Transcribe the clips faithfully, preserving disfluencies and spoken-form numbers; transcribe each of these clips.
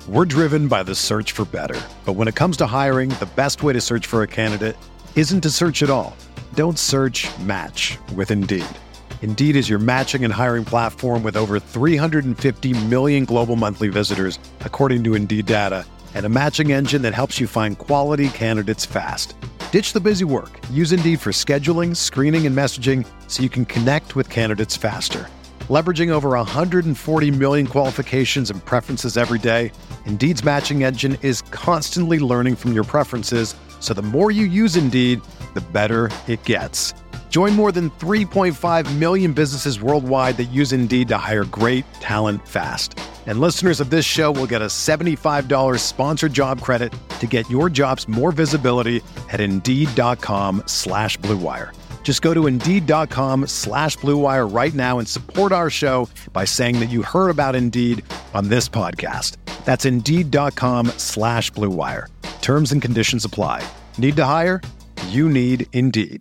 We're driven by the search for better. But when it comes to hiring, the best way to search for a candidate isn't to search at all. Don't search, match with Indeed. Indeed is your matching and hiring platform with over three hundred fifty million global monthly visitors, according to Indeed data, and a matching engine that helps you find quality candidates fast. Ditch the busy work. Use Indeed for scheduling, screening, and messaging so you can connect with candidates faster. Leveraging over one hundred forty million qualifications and preferences every day, Indeed's matching engine is constantly learning from your preferences, so the more you use Indeed, the better it gets. Join more than three point five million businesses worldwide that use Indeed to hire great talent fast. And listeners of this show will get a seventy-five dollars sponsored job credit to get your jobs more visibility at Indeed.com slash Blue Wire. Just go to Indeed.com slash Blue Wire right now and support our show by saying that you heard about Indeed on this podcast. That's Indeed.com slash Blue Wire. Terms and conditions apply. Need to hire? You need Indeed.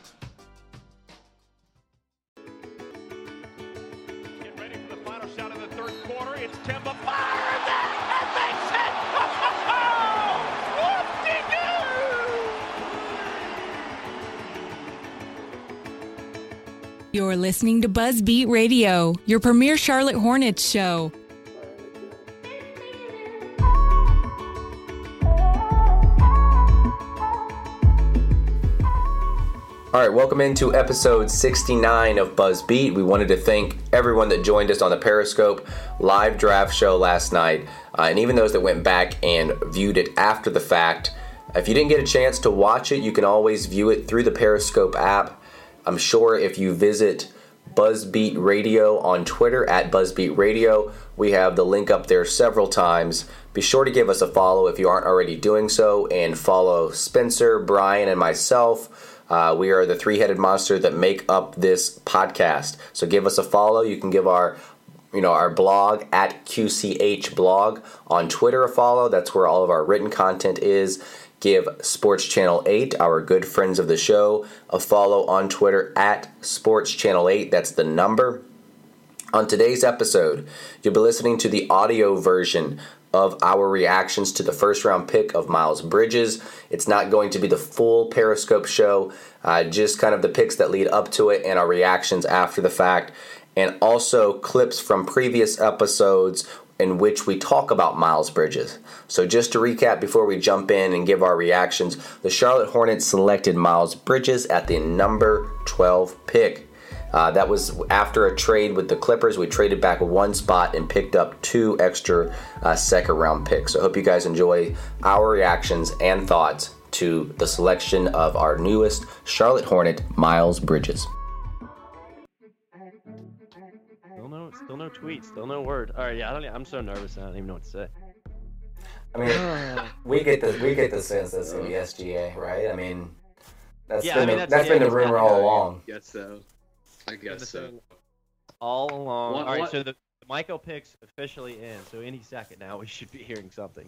Get ready for the final shot of the third quarter. It's Kemba fires it and makes it. Whoop-de-doo. You're listening to BuzzBeat Radio, your premier Charlotte Hornets show. All right, welcome into episode sixty-nine of BuzzBeat. We wanted to thank everyone that joined us on the Periscope live draft show last night, uh, and even those that went back and viewed it after the fact. If you didn't get a chance to watch it, you can always view it through the Periscope app. I'm sure if you visit BuzzBeat Radio on Twitter, at BuzzBeat Radio, we have the link up there several times. Be sure to give us a follow if you aren't already doing so, and follow Spencer, Brian, and myself. Uh, we are the three-headed monster that make up this podcast. So give us a follow. You can give our, you know, our blog at Q C H blog on Twitter a follow. That's where all of our written content is. Give Sports Channel eight, our good friends of the show, a follow on Twitter at Sports Channel eight. That's the number. On today's episode, you'll be listening to the audio version of our reactions to the first round pick of Miles Bridges. It's not going to be the full Periscope show, uh, just kind of the picks that lead up to it and our reactions after the fact, and also clips from previous episodes in which we talk about Miles Bridges. So just to recap before we jump in and give our reactions, the Charlotte Hornets selected Miles Bridges at the number twelve pick. Uh, that was after a trade with the Clippers. We traded back one spot and picked up two extra uh, second-round picks. So I hope you guys enjoy our reactions and thoughts to the selection of our newest Charlotte Hornet, Miles Bridges. Still no, still no tweet, still no word. All right, yeah, I don't, I'm so nervous. I don't even know what to say. I mean, we get the we get the sense that's gonna be S G A, right? I mean, that's Yeah, been I mean, the, that's- that's yeah, been the it's rumor not- all along. Guess so. I guess so. All along. What- All right, what- so the, the Michael pick's officially in. So any second now, we should be hearing something.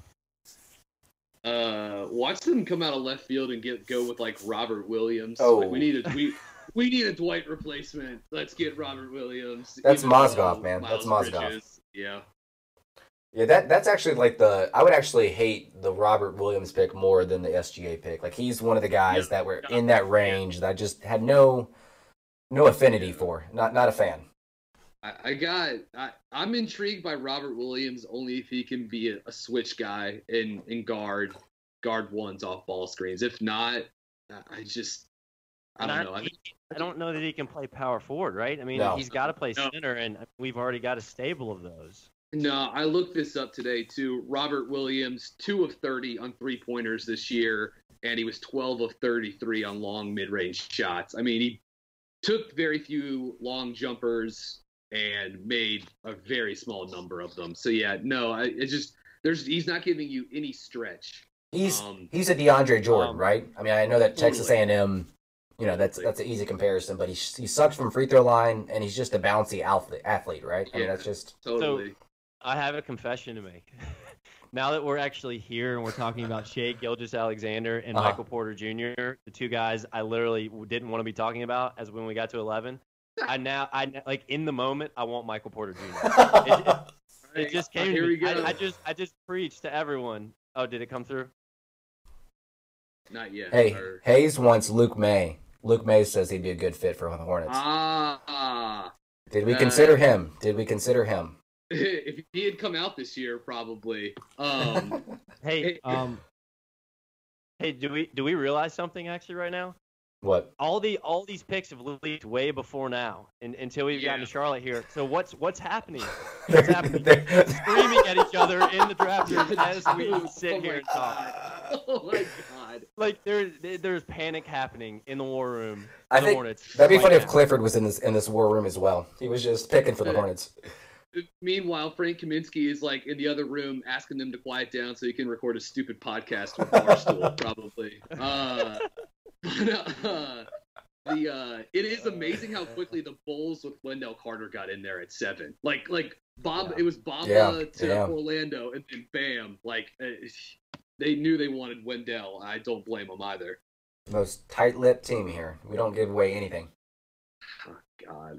Uh, watch them come out of left field and get go with like Robert Williams. Oh. Like, we need a we we need a Dwight replacement. Let's get Robert Williams. That's even Mozgov, though man. That's Miles Mozgov. Bridges- Yeah. Yeah, that that's actually like the I would actually hate the Robert Williams pick more than the S G A pick. Like he's one of the guys Yeah. that were in that range that I just had no no affinity for. Not not a fan. I, I got. I, I'm intrigued by Robert Williams only if he can be a, a switch guy and and guard guard ones off ball screens. If not, I just I don't Not- know. I think I don't know that he can play power forward, right? I mean, No. he's got to play No. center, and we've already got a stable of those. No, I looked this up today too. Robert Williams, two of thirty on three pointers this year, and he was twelve of thirty-three on long mid-range shots. I mean, he took very few long jumpers and made a very small number of them. So yeah, no, I, it's just there's he's not giving you any stretch. He's Um, he's a DeAndre Jordan, um, right? I mean, I know that Texas A totally. and M, you know, that's that's an easy comparison, but he he sucks from free throw line, and he's just a bouncy athlete, athlete right? I mean, Yeah. that's just Totally. I have a confession to make. Now that we're actually here and we're talking about Shea Gilgeous-Alexander and Uh-huh. Michael Porter Junior, the two guys I literally didn't want to be talking about as when we got to eleven. I now, I like in the moment, I want Michael Porter Junior It- it- it just came. Here to we me. go. I, I just I just preached to everyone. Oh, did it come through? Not yet. Hey, Or- Hayes wants Luke May. Luke May says he'd be a good fit for the Hornets. Ah. Did we uh, consider him? Did we consider him? If he had come out this year, probably. Um, Hey, Hey. um, hey, do we do we realize something actually right now? What? All the all these picks have leaked way before now, and, until we've gotten Yeah. to Charlotte here. So what's what's happening? They're- What's happening? they're- Screaming at each other in the draft room as we Oh sit my here and talk. God. Oh my god. Like there's there's panic happening in the war room. I the think Hornets that'd be right funny now. if Clifford was in this in this war room as well. He was just picking for the Hornets. Meanwhile, Frank Kaminsky is like in the other room asking them to quiet down so he can record a stupid podcast with Barstool, probably. Uh, but, uh, the uh, it is amazing how quickly the Bulls with Wendell Carter got in there at seven. Like like Bob, Yeah. it was Bamba Yeah, to yeah. Orlando, and then bam, like uh, they knew they wanted Wendell. I don't blame them either. Most tight-lipped team here. We don't give away anything. Oh, God.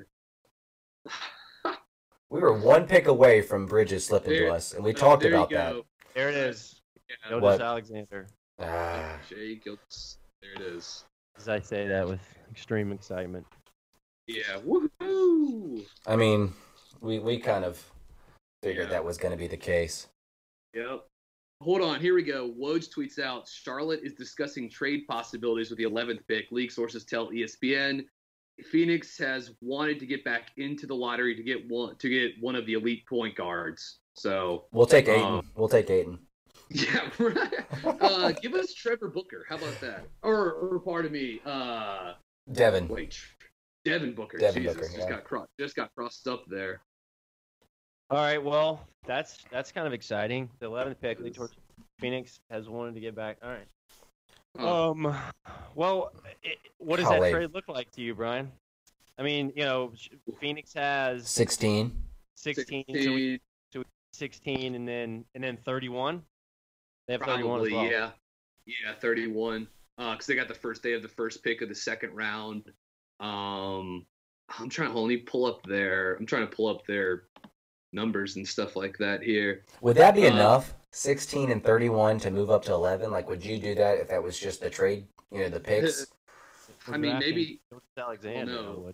We were one pick away from Bridges slipping There- to us, and we talked there about you that. go. There it is. Yeah, Gilgeous What? Alexander. Ah, Shea Gilgeous. There it is. As I say that with extreme excitement. Yeah. Woohoo! I mean, we we kind of figured Yeah. that was going to be the case. Yep. Hold on, here we go. Woj tweets out, Charlotte is discussing trade possibilities with the eleventh pick. League sources tell E S P N. Phoenix has wanted to get back into the lottery to get one to get one of the elite point guards. So We'll take Aiden. Um, we'll take Aiden. yeah, right. uh, give us Trevor Booker. How about that? Or, or pardon me, uh, Devin. wait, Devin Booker. Devin Jesus, Booker, just yeah. got cro- just got crossed up there. All right, well, that's that's kind of exciting. The eleventh pick, Lee Torch Phoenix has wanted to get back. All right. Oh. Um, well, it, what does How that late? trade look like to you, Brian? I mean, you know, Phoenix has Sixteen. sixteen, so we, sixteen, and then and then thirty-one. They have thirty-one Probably, as well. yeah. Yeah, thirty-one. Because they got the first day of the first pick of the second round. Um, I'm trying to only pull up their. I'm trying to pull up their numbers and stuff like that here. Would that be Uh, enough? Sixteen and thirty-one to move up to eleven. Like, would you do that if that was just the trade? You know, the picks. We're I mean, drafting maybe. Gilgeous Alexander. Oh, no. I would.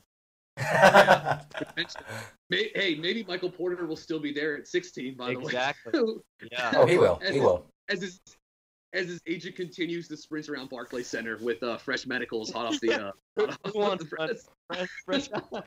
May, hey, maybe Michael Porter will still be there at sixteen. By Exactly. the way. Yeah. Oh, he will. As He his- will. As his as his agent continues to sprint around Barclays Center with uh, fresh medicals hot off the. Uh, hot off Who wants the press. Fresh, fresh.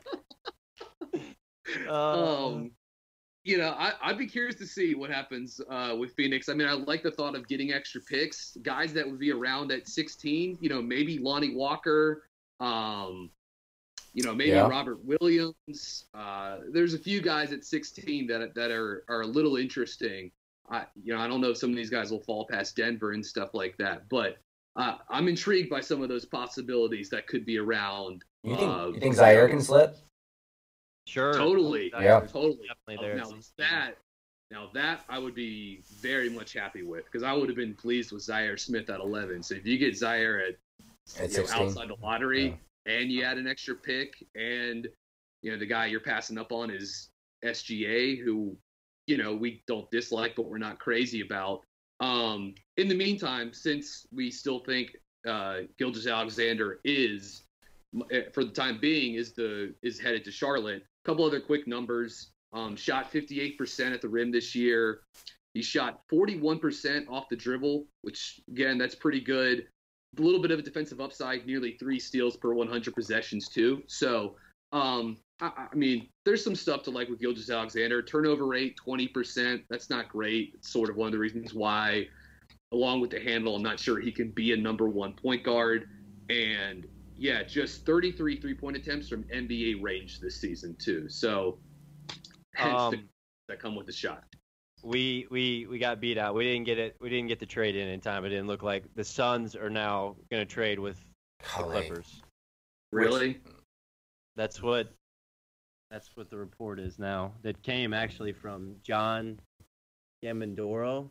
um, um, you know, I, I'd be curious to see what happens uh, with Phoenix. I mean, I like the thought of getting extra picks, guys that would be around at sixteen. You know, maybe Lonnie Walker. Um, you know, maybe Yeah. Robert Williams. Uh, there's a few guys at sixteen that that are are a little interesting. I, you know, I don't know if some of these guys will fall past Denver and stuff like that, but uh, I'm intrigued by some of those possibilities that could be around. You think? uh, you think Zaire can slip? sure. Totally. Yeah. Totally. Definitely there. Now that, now that I would be very much happy with, because I would have been pleased with Zaire Smith at eleven. So if you get Zaire at, At you know, sixteen. outside the lottery, and you add an extra pick, and you know the guy you're passing up on is S G A, who you know we don't dislike, but we're not crazy about. Um, in the meantime, since we still think uh, Gilgeous Alexander is, for the time being, is the is headed to Charlotte. A couple other quick numbers. Um, shot fifty-eight percent at the rim this year. He shot forty-one percent off the dribble, which again, that's pretty good. A little bit of a defensive upside, nearly three steals per one hundred possessions too. So, um, I, I mean, there's some stuff to like with Gilgeous Alexander. Turnover rate, twenty percent. That's not great. It's sort of one of the reasons why, along with the handle, I'm not sure he can be a number one point guard. And yeah, just thirty-three three-point attempts from N B A range this season too. So, hence the, Um, that come with the shot. we we we got beat out. We didn't get it. We didn't get the trade in in time. It didn't look like the Suns are now going to trade with the Golly. Clippers. Really? That's what that's what the report is now. That came actually from John Gamandoro.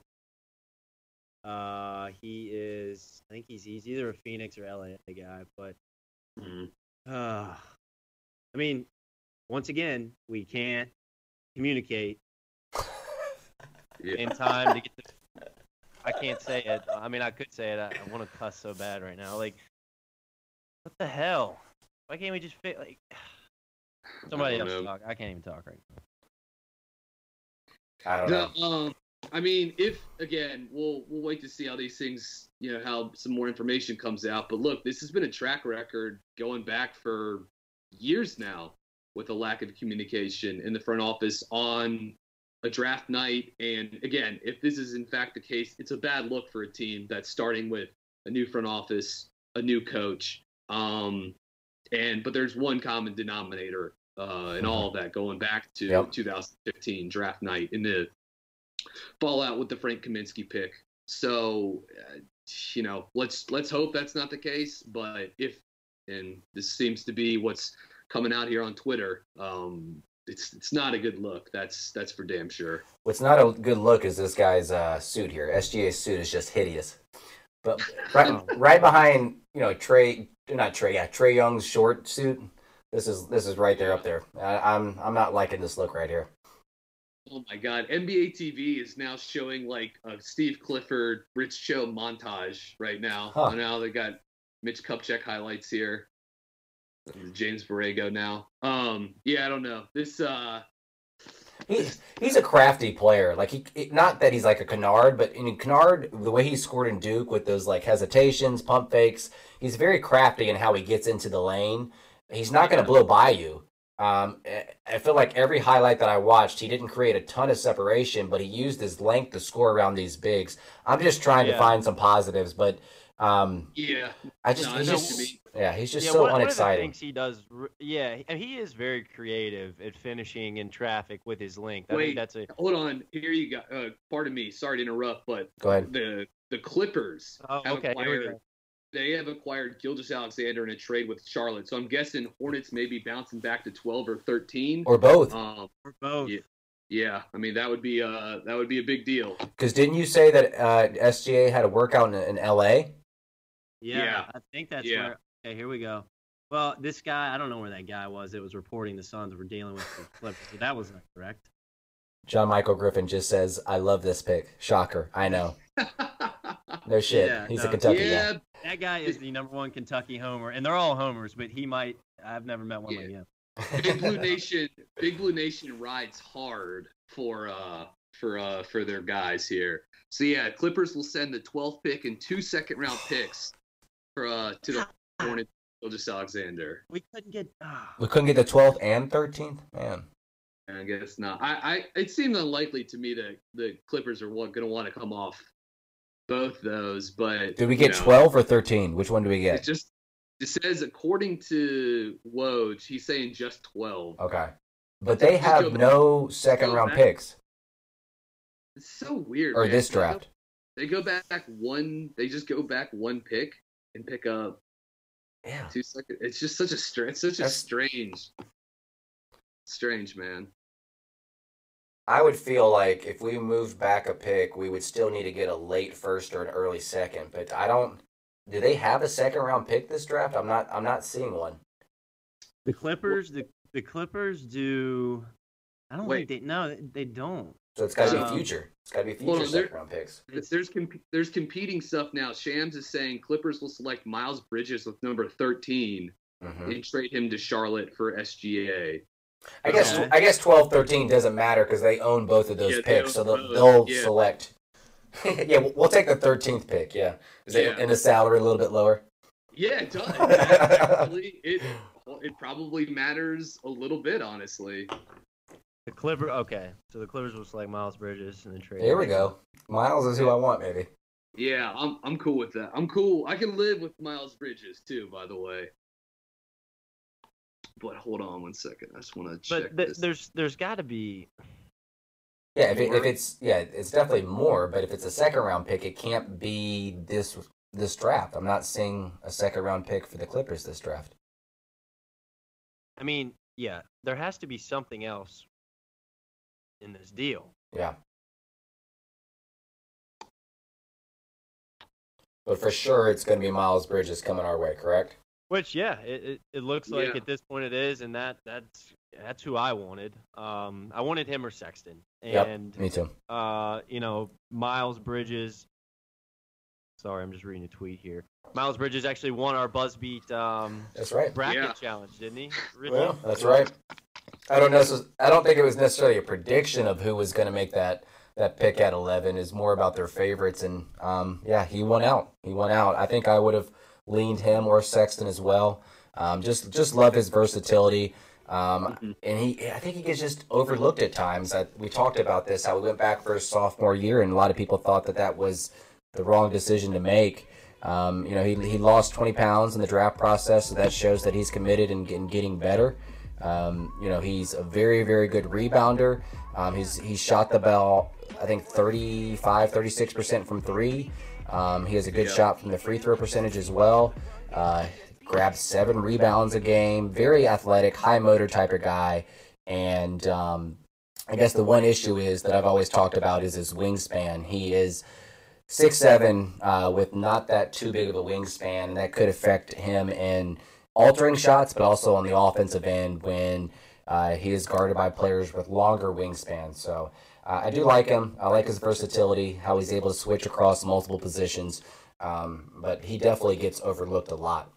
Uh, he is. I think he's he's either a Phoenix or L A guy, but Mhm. uh, I mean, once again, we can't communicate Yeah. in time to get the. I can't say it. I mean, I could say it. I, I want to cuss so bad right now. Like, what the hell? Why can't we just fit like? Somebody I don't else know. talk. I can't even talk right now. I don't know. No, um, I mean, if again, we'll we'll wait to see how these things, you know, how some more information comes out. But look, this has been a track record going back for years now with a lack of communication in the front office on a draft night. And again, if this is in fact the case, it's a bad look for a team that's starting with a new front office, a new coach, um, and but there's one common denominator uh, in all of that, going back to Yep. two thousand fifteen draft night in the fallout with the Frank Kaminsky pick. So, uh, you know, let's let's hope that's not the case. But if, and this seems to be what's coming out here on Twitter, um, it's it's not a good look. That's that's for damn sure. What's not a good look is this guy's uh, suit here. S G A's suit is just hideous. But right, right behind, you know, Trey, not Trey, yeah, Trey Young's short suit. This is this is right there up there. I, I'm I'm not liking this look right here. Oh my God! N B A T V is now showing like a Steve Clifford, Rich Cho montage right now. Huh. Now they got Mitch Kupchak highlights here. James Borrego now. Um, yeah, I don't know. This uh, He's he's a crafty player. Like he, it- not that he's like a Kennard, but in Kennard, the way he scored in Duke with those like hesitations, pump fakes, he's very crafty in how he gets into the lane. He's not going to blow by you. Um, I- I feel like every highlight that I watched, he didn't create a ton of separation, but he used his length to score around these bigs. I'm just trying to Yeah. find some positives, but um, yeah, I just, No, I he's know what just you mean. yeah, he's just yeah, so one, one of the unexciting. things he does, r- yeah, and he is very creative at finishing in traffic with his length. I Wait. think that's a. hold on. Here you go. Uh, pardon me. Sorry to interrupt, but Go ahead. the the Clippers Oh, have okay, here we acquired. go. They have acquired Gilgeous-Alexander in a trade with Charlotte. So I'm guessing Hornets may be bouncing back to twelve or thirteen. Or both. Um, Or both. Yeah. yeah, I mean that would be uh that would be a big deal. Because didn't you say that uh, S G A had a workout in, in L A? Yeah, Yeah. I think that's Yeah. where. Okay, here we go. Well, this guy, I don't know where that guy was that was reporting the Suns were dealing with the Clippers, but that was not correct. John Michael Griffin just says, "I love this pick." Shocker. I know. No shit. Yeah, He's no. a Kentucky yeah, guy. That guy is the number one Kentucky homer, and they're all homers, but he might. I've never met one Yeah. like him. Big Blue Nation, Big Blue Nation rides hard for uh for uh for their guys here. So yeah, Clippers will send the twelfth pick and two second round picks for uh to the Hornets. Gilgeous-Alexander. We couldn't get. ah. We couldn't get the twelfth and thirteenth? Man. I guess not. I, I it seemed unlikely to me that the Clippers are going to want to come off both those. But Did we you get know, twelve or thirteen? Which one do we It get? just it says according to Woj, he's saying just twelve. Okay. But they have no second round picks. It's so weird. Or man. this They go- draft. They go back one. They just go back one pick and pick up Yeah. two seconds. It's just such a str- It's such a That's- strange, strange man. I would feel like if we moved back a pick, we would still need to get a late first or an early second. But I don't. Do they have a second round pick this draft? I'm not. I'm not seeing one. The Clippers, the the Clippers do. I don't Wait. think they. No, they don't. So it's got to Um, be future. It's got to be hold future on, there- second round picks. There's there's, comp- there's competing stuff now. Shams is saying Clippers will select Miles Bridges with number thirteen hmm and trade him to Charlotte for S G A. I guess. Okay. I guess twelve, thirteen doesn't matter because they own both of those Yeah, they picks, so own they'll, both, they'll yeah. select. yeah, we'll, we'll take the thirteenth pick. Yeah. Is it Yeah. in the salary a little bit lower? Yeah, it does. Actually, it it probably matters a little bit, honestly. The Clipper. Okay, so the Clippers will select Miles Bridges and then trade. Here him. we go. Miles is who I want, maybe. Yeah, I'm I'm cool with that. I'm cool. I can live with Miles Bridges too, by the way. But hold on one second. I just want to check But th- this. there's there's got to be. Yeah, if, it, if More? it's yeah, it's definitely more. But if it's a second round pick, it can't be this this draft. I'm not seeing a second round pick for the Clippers this draft. I mean, yeah, there has to be something else in this deal. Yeah, but for sure, it's going to be Miles Bridges coming our way. Correct? Which, yeah, it, it, it looks like Yeah. at this point it is, and that that's that's who I wanted. Um, I wanted him or Sexton, and Yep, me too. uh, you know, Miles Bridges. Sorry, I'm just reading a tweet here. Miles Bridges actually won our BuzzBeat um, That's right. bracket Yeah. challenge, didn't he? Richie? Well, that's right. I don't necess- I don't think it was necessarily a prediction of who was going to make that, that pick at eleven. It's more about their favorites, and um, yeah, he won out. He won out. I think I would have leaned him or Sexton as well. Um, just just love his versatility. Um, and he, I think he gets just overlooked at times. I, we talked about this, how we went back for his sophomore year, and a lot of people thought that that was the wrong decision to make. Um, you know, he he lost twenty pounds in the draft process, so that shows that he's committed and, and getting better. Um, you know, he's a very, very good rebounder. Um, he's he shot the ball, I think, thirty-five, thirty-six percent from three. Um, he has a good Yeah. shot from the free throw percentage as well. Uh, grabs seven rebounds a game. Very athletic, high motor type of guy. And um, I guess the one issue is that I've always talked about is his wingspan. He is six seven uh, with not that too big of a wingspan, and that could affect him in altering shots, but also on the offensive end when uh, he is guarded by players with longer wingspans. So uh, I do like him. I like his versatility, how he's able to switch across multiple positions, um, but he definitely gets overlooked a lot.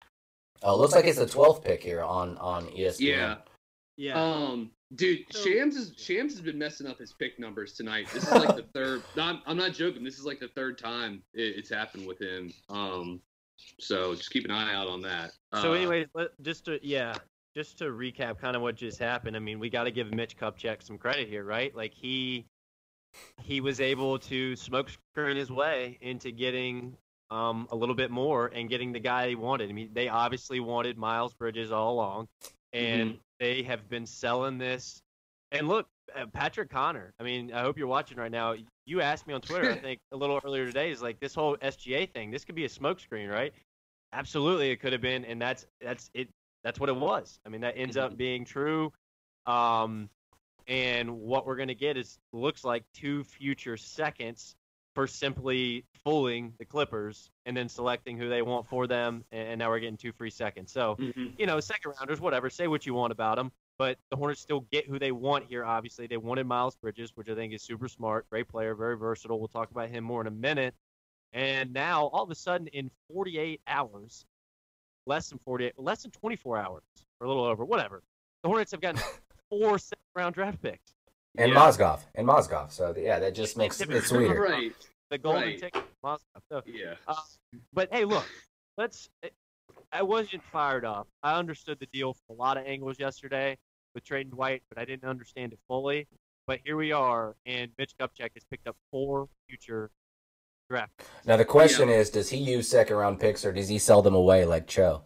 Uh, looks like it's the twelfth pick here on, on E S P N. Yeah. Yeah. Um, dude, So- Shams is Shams has been messing up his pick numbers tonight. This is like the third. No, I'm, I'm not joking. This is like the third time it, it's happened with him. Um, so just keep an eye out on that. So, Uh, anyway, let, just to yeah, just to recap, kind of what just happened. I mean, we got to give Mitch Kupchak some credit here, right? Like he he was able to smoke screen his way into getting um, a little bit more and getting the guy he wanted. I mean, they obviously wanted Miles Bridges all along, and they have been selling this. And look, uh, Patrick Connor. I mean, I hope you're watching right now. You asked me on Twitter, I think, a little earlier today, is like this whole S G A thing. This could be a smokescreen, right? Absolutely, it could have been, and that's that's it. That's what it was. I mean, that ends up being true. Um, and what we're gonna get is looks like two future seconds for simply fooling the Clippers and then selecting who they want for them, and now we're getting two free seconds. So, mhm. you know, second rounders, whatever. Say what you want about them, but the Hornets still get who they want here. Obviously, they wanted Miles Bridges, which I think is super smart, great player, very versatile. We'll talk about him more in a minute. And now, all of a sudden, in forty-eight hours, less than forty-eight, less than twenty-four hours, or a little over, whatever, the Hornets have gotten four second-round draft picks. And Yeah. Mozgov. And Mozgov. So, yeah, that just makes it sweeter. Right. The golden Right. ticket, Mozgov. So, Yeah. Uh, but hey, look, let's. I wasn't fired up. I understood the deal from a lot of angles yesterday with trading Dwight, but I didn't understand it fully. But here we are, and Mitch Kupchak has picked up four future draft picks. Now, the question is, does he use second round picks or does he sell them away like Cho?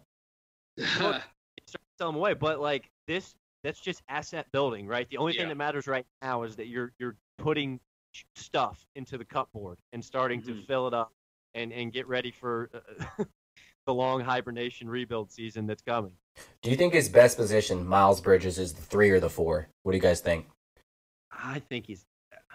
Start to sell them away, but like this, that's just asset building, right? The only Yeah. thing that matters right now is that you're you're putting stuff into the cupboard and starting to Mhm. fill it up and and get ready for uh, the long hibernation rebuild season that's coming. Do you think his best position, Miles Bridges, is the three or the four? What do you guys think? I think he's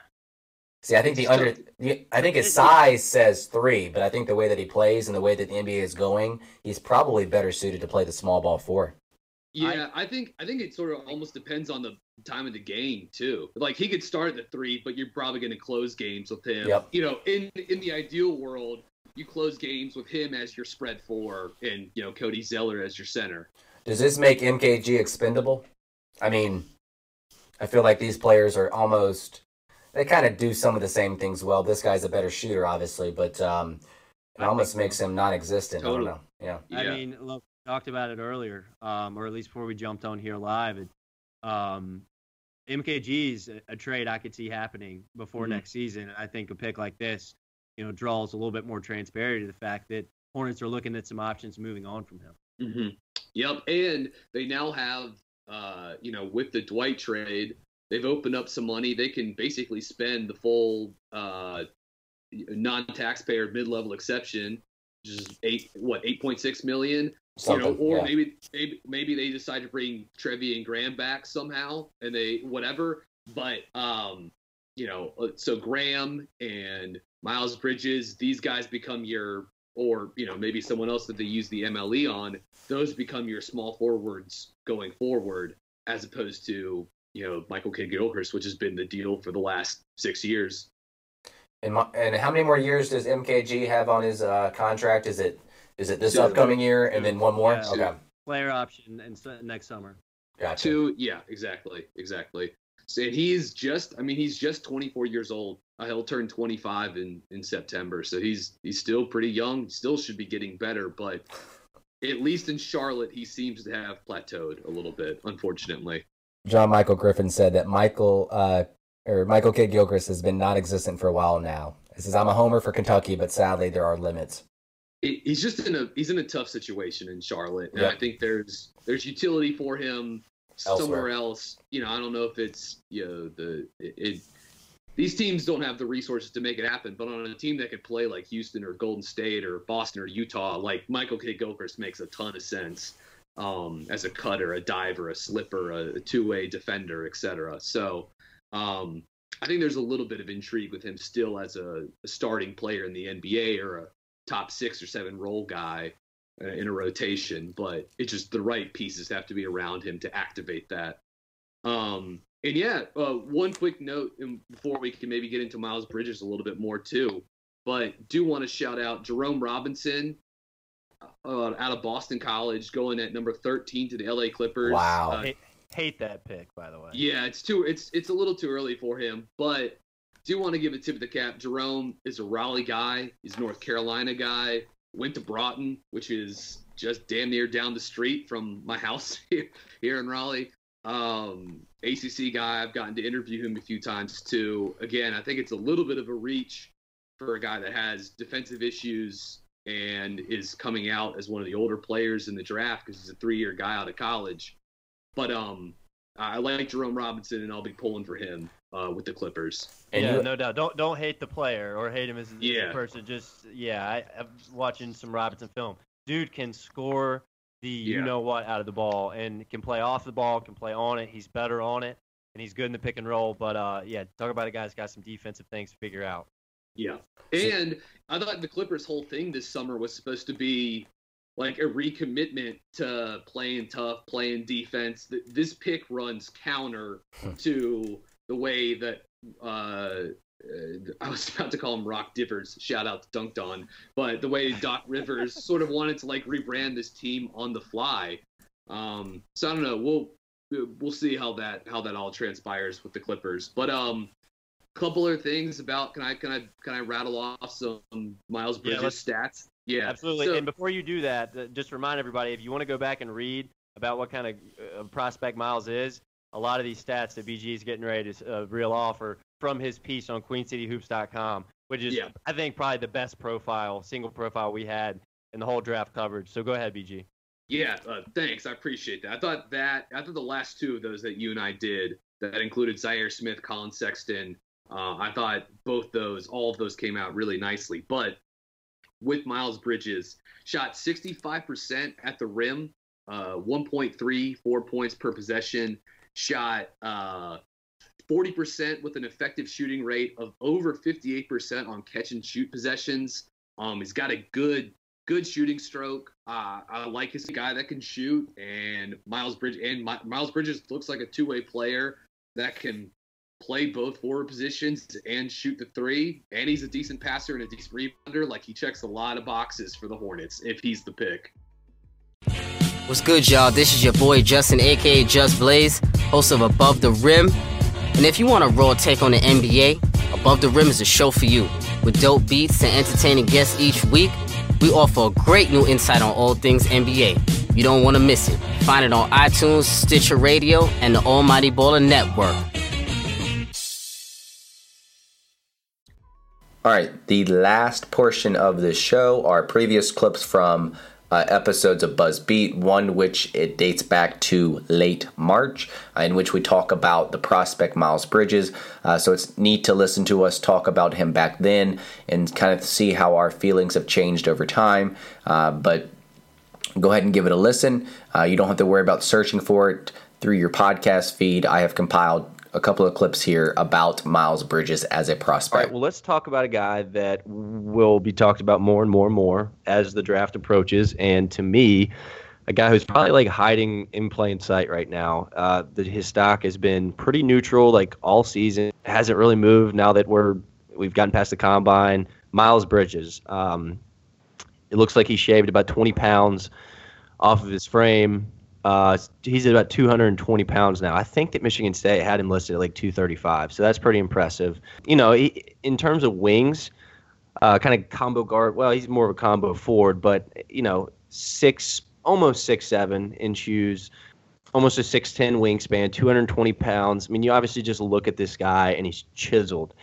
See, I think the under, the- I think his size says three, but I think the way that he plays and the way that the N B A is going, he's probably better suited to play the small ball four. Yeah, I think I think it sort of almost depends on the time of the game too. Like he could start at the three, but you're probably going to close games with him. Yep. You know, in in the ideal world, you close games with him as your spread four, and you know Cody Zeller as your center. Does this make M K G expendable? I mean, I feel like these players are almost, they kind of do some of the same things well. This guy's a better shooter, obviously, but um, it I almost think makes him non-existent. Totally. I don't know. Yeah. I Yeah. mean, look, we talked about it earlier, um, or at least before we jumped on here live. It, um, M K G's a, a trade I could see happening before Mhm. next season. And I think a pick like this, you know, draws a little bit more transparency to the fact that Hornets are looking at some options moving on from him. Mm-hmm. Yep, and they now have, uh, you know, with the Dwight trade, they've opened up some money. They can basically spend the full uh, non-taxpayer mid-level exception, which is eight, what, eight point six million. Something, you know, or yeah. maybe, maybe maybe they decide to bring Trevi and Graham back somehow, and they whatever. But um, you know, uh, so Graham and Miles Bridges, these guys become your or, you know, maybe someone else that they use the M L E on, those become your small forwards going forward, as opposed to, you know, Michael Kidd-Gilchrist, which has been the deal for the last six years. And, my, and how many more years does M K G have on his uh, contract? Is it is it this Two. upcoming year and then one more? Yeah. Okay. Player option and next summer. Gotcha. Two, yeah, exactly, exactly. So he's just, I mean, he's just twenty-four years old. Uh, he'll turn twenty-five in, in September. So he's he's still pretty young. Still should be getting better, but at least in Charlotte, he seems to have plateaued a little bit, unfortunately. John Michael Griffin said that Michael uh, or Michael Kidd-Gilchrist has been non-existent for a while now. He says, "I'm a homer for Kentucky, but sadly there are limits." It, he's just in a he's in a tough situation in Charlotte, and Yep. I think there's there's utility for him somewhere Elsewhere. else. You know, I don't know if it's, you know, the it, it these teams don't have the resources to make it happen, but on a team that could play like Houston or Golden State or Boston or Utah, like Michael Kidd-Gilchrist makes a ton of sense um, as a cutter, a diver, a slipper, a, a two-way defender, et cetera. So um, I think there's a little bit of intrigue with him still as a, a starting player in the N B A or a top six or seven role guy uh, in a rotation, but it's just the right pieces have to be around him to activate that. Um, and yeah, uh, one quick note before we can maybe get into Miles Bridges a little bit more too, but do want to shout out Jerome Robinson uh, out of Boston College, going at number thirteen to the L A Clippers. Wow. Uh, Hate, hate that pick, by the way. yeah, it's too it's it's a little too early for him, but do want to give a tip of the cap. Jerome is a Raleigh guy. He's a North Carolina guy. Went to Broughton, which is just damn near down the street from my house here, here in Raleigh. Um, A C C guy. I've gotten to interview him a few times too. Again, I think it's a little bit of a reach for a guy that has defensive issues and is coming out as one of the older players in the draft because he's a three-year guy out of college. But um, I like Jerome Robinson, and I'll be pulling for him uh, with the Clippers. And yeah, you- no doubt. Don't don't hate the player or hate him as a Yeah. person. Just yeah, I, I'm watching some Robinson film. Dude can score the Yeah. you know what out of the ball and can play off the ball, can play on it. He's better on it, and he's good in the pick and roll. But uh, yeah, talk about a guy that's got some defensive things to figure out. Yeah. And I thought the Clippers' whole thing this summer was supposed to be like a recommitment to playing tough, playing defense. Th- This pick runs counter to the way that uh, uh, I was about to call him Rock Divers, shout out to Dunked On, but the way Doc Rivers sort of wanted to like rebrand this team on the fly. Um, so I don't know. We'll we'll see how that how that all transpires with the Clippers. But um, couple other things about can I can I can I rattle off some Miles Yeah, Bridges let's- stats? Yeah, Absolutely. So- and before you do that, uh, just remind everybody, if you want to go back and read about what kind of uh, prospect Miles is, a lot of these stats that B G is getting ready to uh, reel off are from his piece on queen city hoops dot com, which is, Yeah. I think, probably the best profile, single profile we had in the whole draft coverage. So go ahead, B G. Yeah, uh, thanks. I appreciate that. I thought that I thought the last two of those that you and I did that included Zaire Smith, Colin Sexton. Uh, I thought both those, all of those came out really nicely. But with Miles Bridges, shot sixty-five percent at the rim, uh, one point three four points per possession. Shot uh, forty percent with an effective shooting rate of over fifty-eight percent on catch and shoot possessions. Um, he's got a good good shooting stroke. Uh, I like his guy that can shoot, and Miles Bridges and My, Miles Bridges looks like a two-way player that can play both forward positions and shoot the three. And he's a decent passer and a decent rebounder. Like, he checks a lot of boxes for the Hornets if he's the pick. What's good, y'all? This is your boy Justin, aka Just Blaze, host of Above the Rim. And if you want a raw take on the N B A, Above the Rim is a show for you. With dope beats and entertaining guests each week, we offer a great new insight on all things N B A. You don't want to miss it. Find it on iTunes, Stitcher Radio, and the Almighty Baller Network. All right, the last portion of this show are previous clips from uh, episodes of Buzz Beat, one which it dates back to late March, uh, in which we talk about the prospect Miles Bridges. Uh, so it's neat to listen to us talk about him back then and kind of see how our feelings have changed over time. Uh, but go ahead and give it a listen. Uh, you don't have to worry about searching for it through your podcast feed. I have compiled a couple of clips here about Miles Bridges as a prospect. All right, well, let's talk about a guy that will be talked about more and more and more as the draft approaches. And to me, a guy who's probably like hiding in plain sight right now. Uh, the, his stock has been pretty neutral like all season. Hasn't really moved now that we're we've gotten past the combine. Miles Bridges. Um, it looks like he shaved about twenty pounds off of his frame. Uh, he's at about two hundred twenty pounds now. I think that Michigan State had him listed at like two thirty-five, so that's pretty impressive. You know, he, in terms of wings, uh, kind of combo guard. Well, he's more of a combo forward, but you know, six. Almost six seven in shoes, almost a six ten wingspan, two hundred twenty pounds. I mean, you obviously just look at this guy and he's chiseled.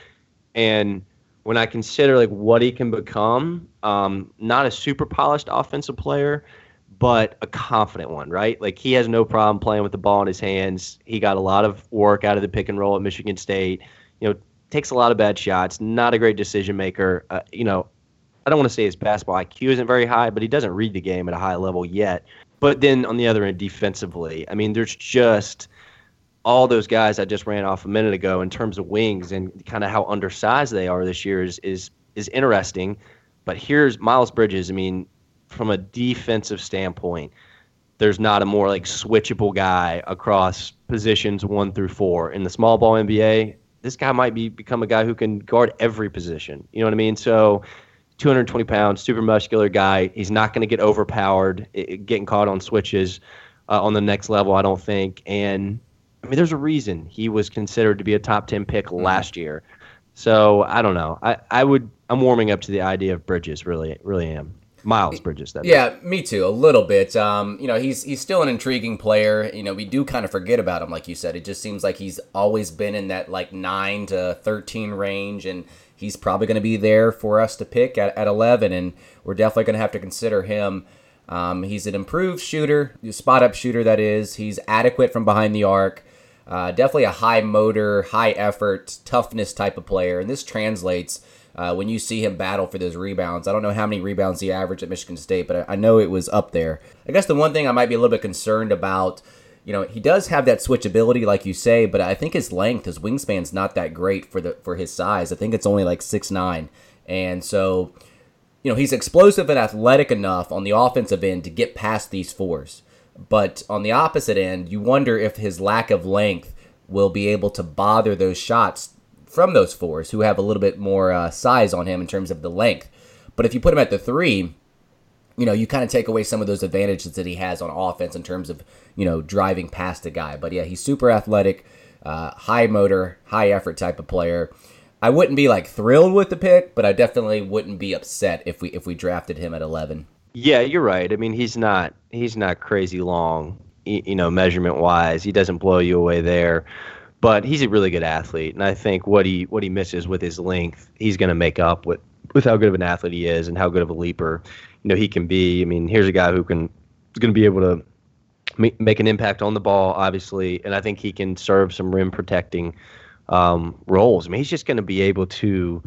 And when I consider like what he can become, um, not a super polished offensive player, but a confident one, right? Like he has no problem playing with the ball in his hands. He got a lot of work out of the pick and roll at Michigan State. You know, takes a lot of bad shots. Not a great decision maker. Uh, you know. I don't want to say his basketball I Q isn't very high, but he doesn't read the game at a high level yet. But then on the other end, defensively, I mean, there's just all those guys I just ran off a minute ago in terms of wings and kind of how undersized they are this year is is is interesting. But here's Miles Bridges. I mean, from a defensive standpoint, there's not a more like switchable guy across positions one through four in the small ball N B A. This guy might be become a guy who can guard every position. You know what I mean? So. two hundred twenty pounds, super muscular guy. He's not going to get overpowered, it, getting caught on switches uh, on the next level, I don't think. And, I mean, there's a reason he was considered to be a top ten pick last year. So, I don't know. I, I would – I'm warming up to the idea of Bridges, really, really am. Miles Bridges. That yeah, is. Me too, a little bit. Um, you know, he's he's still an intriguing player. You know, we do kind of forget about him, like you said. It just seems like he's always been in that, like, nine to thirteen range, and – he's probably going to be there for us to pick at, at eleven, and we're definitely going to have to consider him. Um, he's an improved shooter, spot-up shooter, that is. He's adequate from behind the arc. Uh, definitely a high motor, high effort, toughness type of player, and this translates uh, when you see him battle for those rebounds. I don't know how many rebounds he averaged at Michigan State, but I, I know it was up there. I guess the one thing I might be a little bit concerned about, you know, he does have that switchability, like you say, but I think his length, his wingspan's not that great for the for his size. I think it's only like six nine. And so, you know, he's explosive and athletic enough on the offensive end to get past these fours. But on the opposite end, you wonder if his lack of length will be able to bother those shots from those fours who have a little bit more uh, size on him in terms of the length. But if you put him at the three, you know, you kind of take away some of those advantages that he has on offense in terms of, you know, driving past a guy. But yeah, he's super athletic, uh, high motor, high effort type of player. I wouldn't be like thrilled with the pick, but I definitely wouldn't be upset if we if we drafted him at eleven. Yeah, you're right. I mean, he's not he's not crazy long, you know, measurement wise. He doesn't blow you away there, but he's a really good athlete, and I think what he what he misses with his length, he's going to make up with with how good of an athlete he is and how good of a leaper, you know, he can be. I mean, here's a guy who can is going to be able to make, make an impact on the ball, obviously, and I think he can serve some rim protecting um, roles. I mean, he's just going to be able to,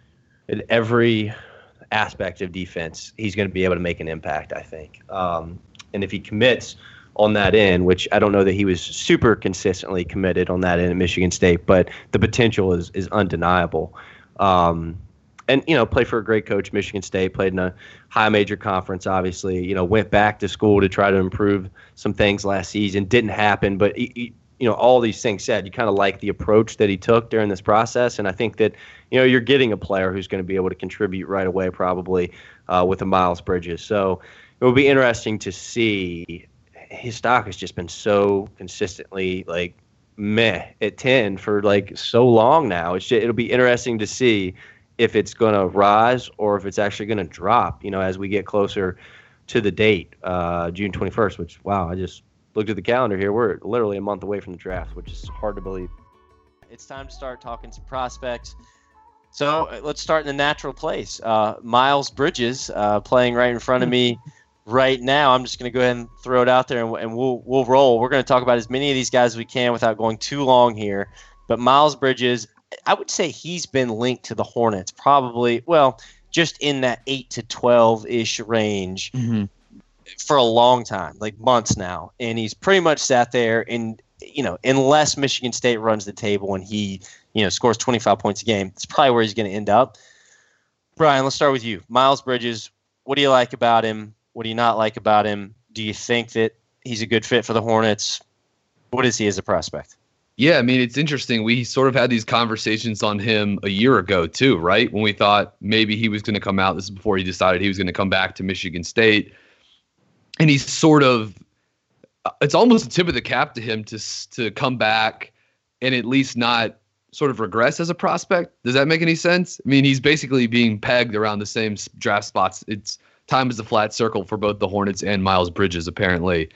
in every aspect of defense, he's going to be able to make an impact, I think. Um, and if he commits on that end, which I don't know that he was super consistently committed on that end at Michigan State, but the potential is is undeniable. Um, and, you know, played for a great coach, Michigan State, played in a high major conference, obviously, you know, went back to school to try to improve some things last season. Didn't happen, but, he, he, you know, all these things said, you kind of like the approach that he took during this process. And I think that, you know, you're getting a player who's going to be able to contribute right away, probably, uh, with a Miles Bridges. So it will be interesting to see. His stock has just been so consistently, like, meh at ten for, like, so long now. It's just, it'll be interesting to see if it's going to rise or if it's actually going to drop, you know, as we get closer to the date, uh, June twenty-first, which, wow, I just looked at the calendar here. We're literally a month away from the draft, which is hard to believe. It's time to start talking some prospects. So uh, let's start in the natural place. Uh, Miles Bridges uh, playing right in front of me right now. I'm just going to go ahead and throw it out there, and, and we'll we'll roll. We're going to talk about as many of these guys as we can without going too long here. But Miles Bridges, I would say he's been linked to the Hornets probably, well, just in that eight to twelve-ish range mm-hmm. for a long time, like months now. And he's pretty much sat there, and you know, unless Michigan State runs the table and he, you know, scores twenty-five points a game, it's probably where he's going to end up. Brian, let's start with you. Miles Bridges, what do you like about him? What do you not like about him? Do you think that he's a good fit for the Hornets? What is he as a prospect? Yeah, I mean, it's interesting. We sort of had these conversations on him a year ago, too, right? When we thought maybe he was going to come out. This is before he decided he was going to come back to Michigan State. And he's sort of, it's almost a tip of the cap to him to to come back and at least not sort of regress as a prospect. Does that make any sense? I mean, he's basically being pegged around the same draft spots. It's time is a flat circle for both the Hornets and Miles Bridges, apparently.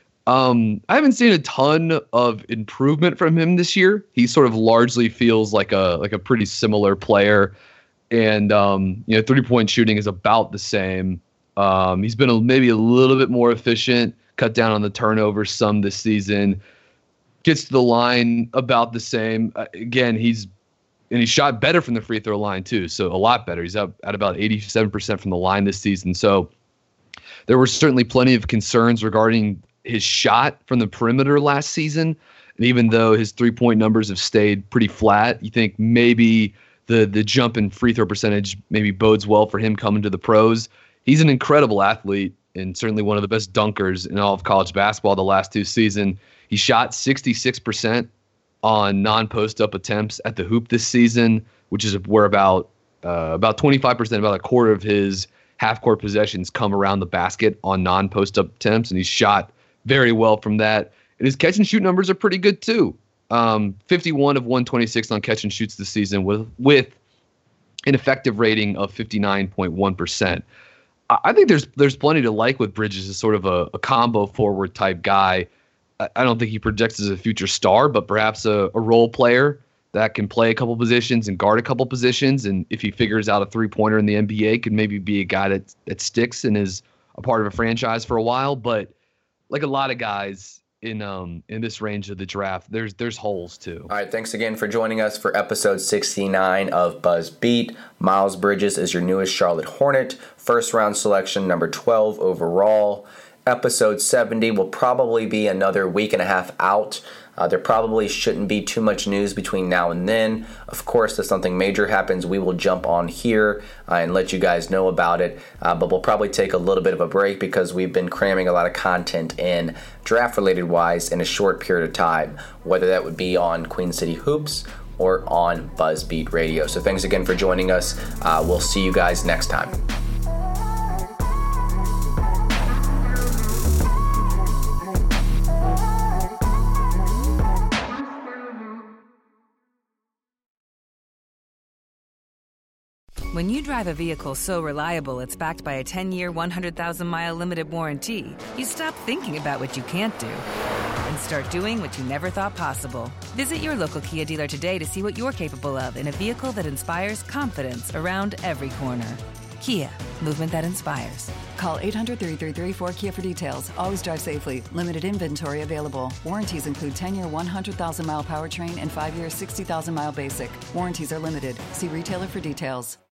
Um, I haven't seen a ton of improvement from him this year. He sort of largely feels like a like a pretty similar player, and um, you know, three-point shooting is about the same. Um, he's been a, maybe a little bit more efficient, cut down on the turnovers some this season. Gets to the line about the same. Uh, again, he's and he shot better from the free throw line too, so a lot better. He's up at about eighty-seven percent from the line this season. So there were certainly plenty of concerns regarding his shot from the perimeter last season. And even though his three-point numbers have stayed pretty flat, you think maybe the the jump in free throw percentage maybe bodes well for him coming to the pros. He's an incredible athlete and certainly one of the best dunkers in all of college basketball the last two seasons. He shot sixty-six percent on non-post-up attempts at the hoop this season, which is where about uh, about twenty-five percent, about a quarter of his half-court possessions come around the basket on non-post-up attempts, and he's shot very well from that. And his catch-and-shoot numbers are pretty good, too. Um, fifty-one of one twenty-six on catch-and-shoots this season with, with an effective rating of fifty-nine point one percent. I think there's there's plenty to like with Bridges as sort of a, a combo forward type guy. I don't think he projects as a future star, but perhaps a, a role player that can play a couple positions and guard a couple positions. And if he figures out a three-pointer in the N B A, could maybe be a guy that that sticks and is a part of a franchise for a while. But like a lot of guys in um in this range of the draft, there's there's holes too. All right, thanks again for joining us for episode sixty-nine of Buzz Beat. Miles Bridges is your newest Charlotte Hornet, first round selection, number twelve overall. Episode seventy will probably be another week and a half out. Uh, there probably shouldn't be too much news between now and then. Of course, if something major happens, we will jump on here uh, and let you guys know about it. Uh, but we'll probably take a little bit of a break because we've been cramming a lot of content in draft-related wise in a short period of time, whether that would be on Queen City Hoops or on BuzzBeat Radio. So thanks again for joining us. Uh, we'll see you guys next time. When you drive a vehicle so reliable it's backed by a ten-year, one hundred thousand mile limited warranty, you stop thinking about what you can't do and start doing what you never thought possible. Visit your local Kia dealer today to see what you're capable of in a vehicle that inspires confidence around every corner. Kia, movement that inspires. Call eight hundred, three three three, four K I A for details. Always drive safely. Limited inventory available. Warranties include ten-year, one hundred thousand mile powertrain and five-year, sixty thousand mile basic. Warranties are limited. See retailer for details.